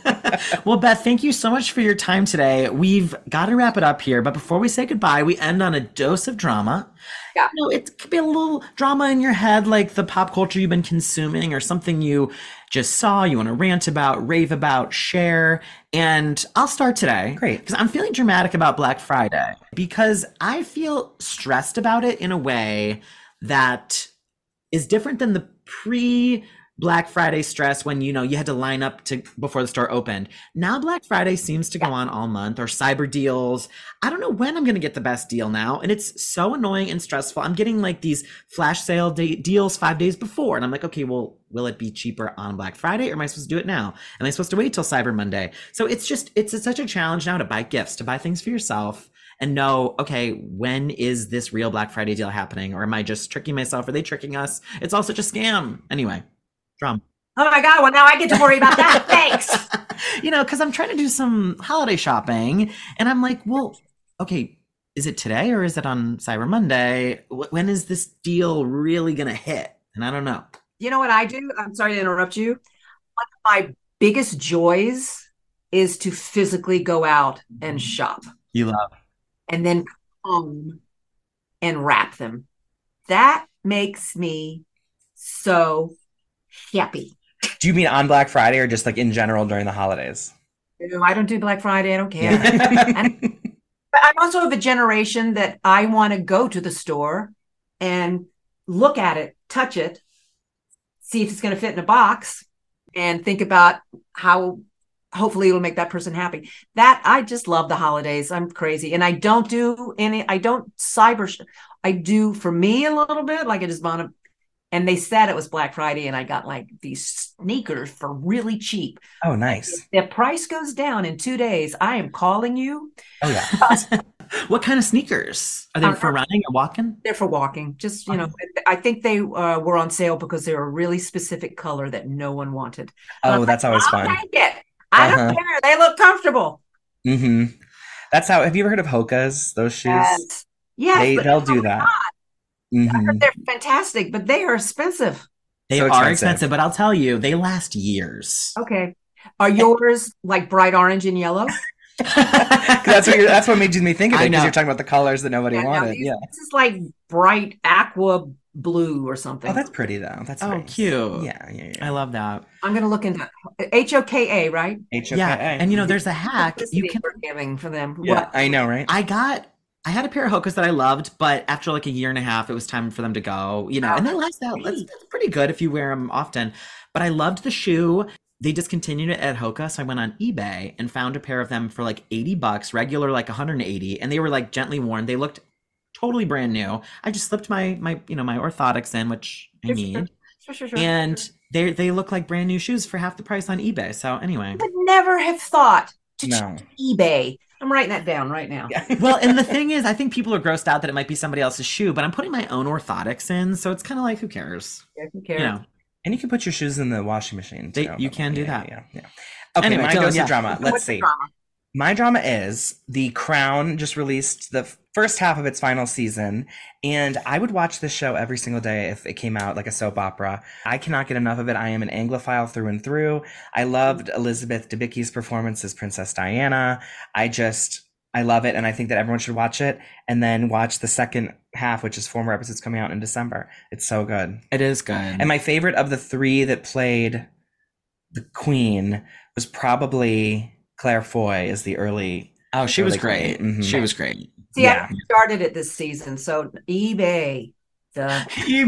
it. Well, Beth, thank you so much for your time today. We've got to wrap it up here, but before we say goodbye, we end on a dose of drama. Yeah. You know, it could be a little drama in your head, like the pop culture you've been consuming or something you just saw, you want to rant about, rave about, share. And I'll start today. Great. Because I'm feeling dramatic about Black Friday because I feel stressed about it in a way that is different than the pre Black Friday stress when, you know, you had to line up to before the store opened. Now Black Friday seems to go on all month, or cyber deals. I don't know when I'm going to get the best deal now. And it's so annoying and stressful. I'm getting like these flash sale de- deals five days before. And I'm like, okay, well, will it be cheaper on Black Friday or am I supposed to do it now? Am I supposed to wait till Cyber Monday? So it's just, it's a, such a challenge now to buy gifts, to buy things for yourself and know, okay, when is this real Black Friday deal happening? Or am I just tricking myself? Are they tricking us? It's all such a scam. Anyway. Drum. Oh my God, well, now I get to worry about that. Thanks. You know, because I'm trying to do some holiday shopping and I'm like, well, okay, is it today or is it on Cyber Monday? Wh- When is this deal really going to hit? And I don't know. You know what I do? I'm sorry to interrupt you. One of my biggest joys is to physically go out and shop You love. and then come home and wrap them. That makes me so happy. Do you mean on Black Friday or just like in general during the holidays? No, I don't do Black Friday. I don't care. Yeah. And, but I'm also of a generation that I want to go to the store and look at it, touch it, see if it's going to fit in a box, and think about how hopefully it'll make that person happy. That I just love the holidays. I'm crazy. And I don't do any, I don't cyber, I do for me a little bit, like I just want to, and they said it was Black Friday and I got like these sneakers for really cheap. Oh, nice. If the price goes down in two days, I am calling you. Oh, yeah. What kind of sneakers? Are they Uh, for running or walking? They're for walking. Just, you know, I think they uh, were on sale because they were a really specific color that no one wanted. Oh, that's always I'll fun. take it. I Uh-huh. don't care. They look comfortable. hmm That's how, have you ever heard of Hoka's, those shoes? Yes. Yes, They, but they'll oh do my that. God, Mhm. they're fantastic, but they are expensive. They So are expensive. expensive, but I'll tell you, they last years. Okay. Are yours like bright orange and yellow? That's what you're, that's what made me think of I it, because know. you're talking about the colors that nobody Yeah, no, wanted. these- Yeah. This is like bright aqua blue or something. Oh, that's pretty though. That's Oh, nice. cute. Yeah, yeah, yeah. I love that. I'm going to look into H O K A, right? H O K A. Yeah, and you know, there's a hack. You Publicity can. we're giving for them. Yeah, What? I know, right? I got. I had a pair of Hokas that I loved, but after like a year and a half, it was time for them to go. You know, and they last out. That's, that's pretty good if you wear them often. But I loved the shoe. They discontinued it at Hoka, so I went on eBay and found a pair of them for like eighty bucks, regular like one hundred eighty, and they were like gently worn. They looked totally brand new. I just slipped my my you know my orthotics in, which I Sure, need, Sure, sure, sure. and they they look like brand new shoes for half the price on eBay. So anyway, I would never have thought to No. check eBay. I'm writing that down right now. Yeah. well, and the thing is, I think people are grossed out that it might be somebody else's shoe, but I'm putting my own orthotics in, so it's kind of like who cares, Who cares? you know? And you can put your shoes in the washing machine They- too. you can do Yeah, that. Yeah, yeah. Okay, Anyway, my Dylan, goes to yeah. drama. Let's What's the see. drama? My drama is The Crown just released the first half of its final season, and I would watch this show every single day if it came out like a soap opera. I cannot get enough of it. I am an Anglophile through and through. I loved Elizabeth Debicki's performance as Princess Diana. I just, I love it, and I think that everyone should watch it, and then watch the second half, which is four more episodes coming out in December. It's so good. It is good. And my favorite of the three that played the Queen was probably Claire Foy as the early. oh, she was Really great. cool. Mhm. She was great. See, Yeah. I started it this season, so eBay, the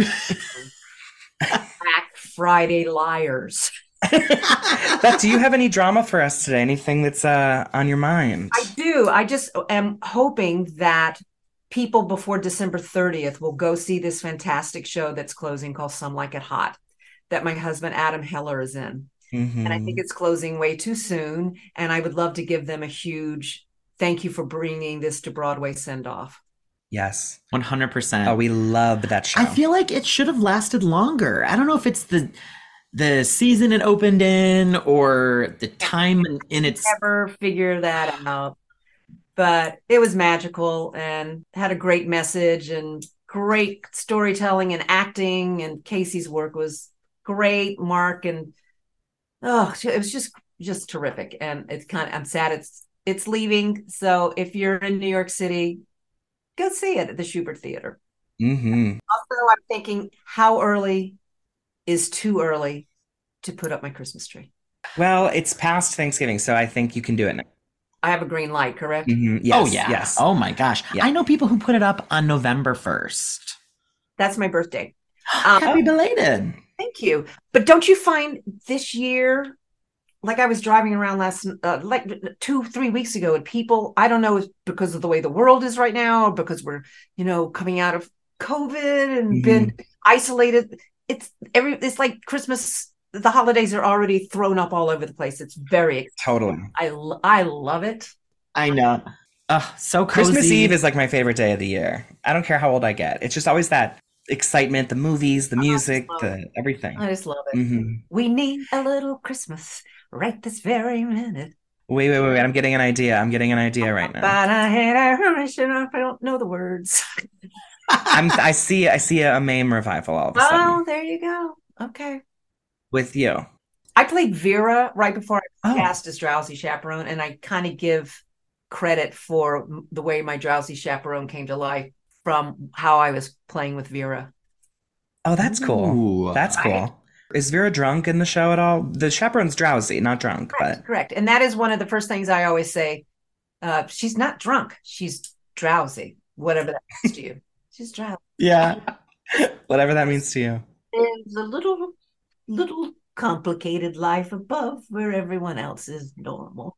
Black Friday liars. Beth, do you have any drama for us today? Anything that's uh, on your mind? I do. I just am hoping that people before December thirtieth will go see this fantastic show that's closing called Some Like It Hot, that my husband Adam Heller is in. Mhm. And I think it's closing way too soon. And I would love to give them a huge thank you for bringing this to Broadway send off. Yes. one hundred percent. Oh, we love that show. I feel like it should have lasted longer. I don't know if it's the the season it opened in or the time in, in its. Never figure that out. But it was magical and had a great message and great storytelling and acting. And Casey's work was great. Mark and oh, it was just just terrific. And it's kind of I'm sad it's it's leaving. So if you're in New York City, go see it at the Schubert Theater. hmm Also, I'm thinking, how early is too early to put up my Christmas tree? Well, it's past Thanksgiving, so I think you can do it now. I have a green light, correct? Mhm. Yes, oh yeah. Yes. Oh my gosh. Yeah. I know people who put it up on November first. That's my birthday. Um, Happy belated. Thank you. But don't you find this year, like I was driving around last, uh, like two, three weeks ago, and people, I don't know if because of the way the world is right now, or because we're, you know, coming out of COVID and Mhm. been isolated. It's every, it's like Christmas, the holidays are already thrown up all over the place. It's very, Totally. I, lo- I love it. I know. Ugh, so cozy. Christmas Eve is like my favorite day of the year. I don't care how old I get. It's just always that excitement, the movies, the music, love the everything. I just love it. hmm We need a little Christmas right this very minute. Wait, wait, wait, wait. I'm getting an idea. I'm getting an idea right now. But I hate I don't know the words. I'm, I see, I see a meme revival all of a Oh, sudden there you go. Okay. with you. I played Vera right before I was Oh. cast as Drowsy Chaperone, and I kind of give credit for the way my drowsy chaperone came to life from how I was playing with Vera. Oh, that's cool. Ooh. That's cool. Right? Is Vera drunk in the show at all? The chaperone's drowsy, not drunk, Correct, but correct. And that is one of the first things I always say. Uh, she's not drunk. She's drowsy, whatever that means to you. She's drowsy. yeah, whatever that means to you. There's a little, little complicated life above where everyone else is normal.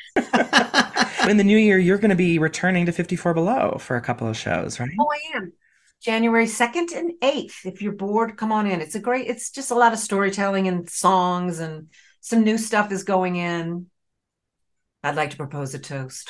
In the new year, you're going to be returning to fifty-four Below for a couple of shows, right? Oh, I am. January second and eighth. If you're bored, come on in. It's a great, it's just a lot of storytelling and songs, and some new stuff is going in. I'd like to propose a toast.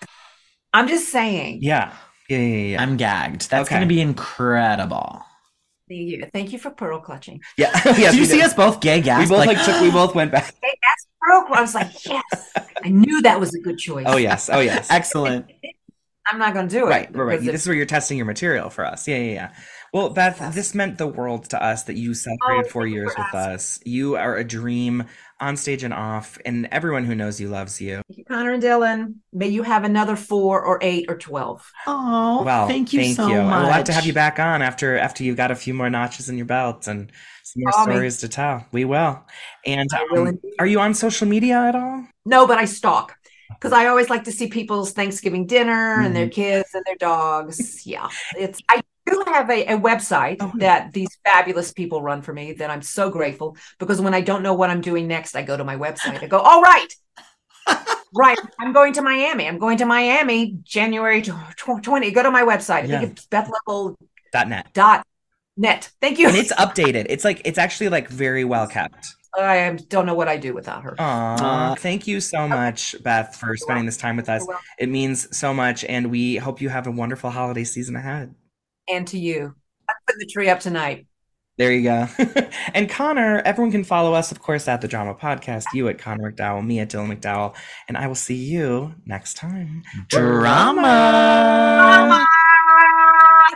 I'm just saying. Yeah. Yeah, yeah, yeah. I'm gagged. That's Okay. going to be incredible. Thank you for pearl clutching. Yeah. yes, Did you we see did. us both gay We gasp? both like, took, we both went back. Hey, that's pearl. I was like, yes. I knew that was a good choice. Oh yes. Oh yes. Excellent. I'm not going to do it. Right, right, right. because This is where you're testing your material for us. Yeah, yeah, yeah. Well, Beth, Yes. this meant the world to us that you celebrated Oh, four thank you years for with asking. us. You are a dream on stage and off, and everyone who knows you loves you. Thank you, Connor and Dylan. May you have another four or eight or twelve. Oh, Well, thank you thank so you. much. And we'll have to have you back on after after you've got a few more notches in your belt and some more Call me. stories to tell. We will. And I will um, indeed. are you on social media at all? No, but I stalk because I always like to see people's Thanksgiving dinner and Mm-hmm. their kids and their dogs. Yeah, it's. I do have a, a website Oh, good. that these fabulous people run for me that I'm so grateful, because when I don't know what I'm doing next, I go to my website. I go, all right, right, I'm going to Miami. I'm going to Miami January twentieth. Go to my website. I Yeah. think it's beth level Dot net. dot net. Thank you. And it's updated. It's like it's actually like very well kept. I don't know what I do without her. Aw, Uh, thank you so much, Beth, for spending this time with us. You're welcome. It means so much, and we hope you have a wonderful holiday season ahead. And to you. I'm putting the tree up tonight. There you go. And Connor, everyone can follow us, of course, at the Drama Podcast, you at Connor McDowell, me at Dylan McDowell, and I will see you next time. Drama. Drama.